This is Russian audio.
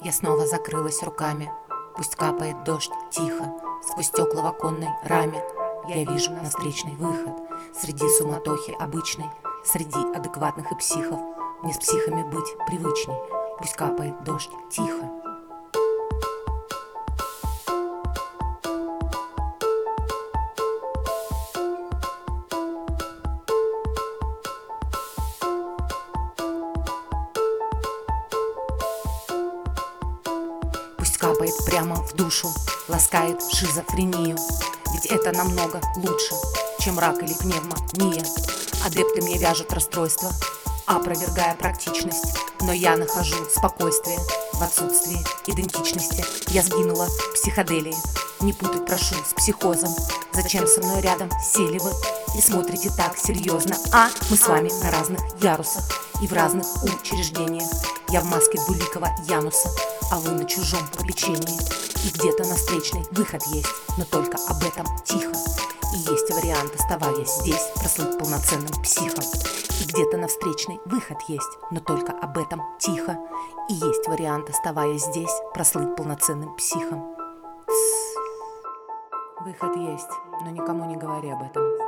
Я снова закрылась руками. Пусть капает дождь тихо. Сквозь стекла в оконной раме я вижу навстречный выход. Среди суматохи обычной, среди адекватных и психов. Мне с психами быть привычней. Пусть капает дождь тихо. Пусть капает прямо в душу, ласкает шизофрению. Ведь это намного лучше, чем рак или пневмония. Адепты мне вяжут расстройство, опровергая практичность. Но я нахожу спокойствие в отсутствии идентичности. Я сгинула в психоделии. Не путать прошу с психозом. Зачем со мной рядом сели вы и смотрите так серьезно? А мы с вами на разных ярусах и в разных учреждениях. Я в маске двуликого Януса, а вы на чужом попечении. И где-то на встречный выход есть, но только об этом тихо. И есть вариант, оставаясь здесь, прослыть полноценным психом. И где-то на встречный выход есть, но только об этом тихо. И есть вариант, оставаясь здесь, прослыть полноценным психом. Выход есть, но никому не говори об этом.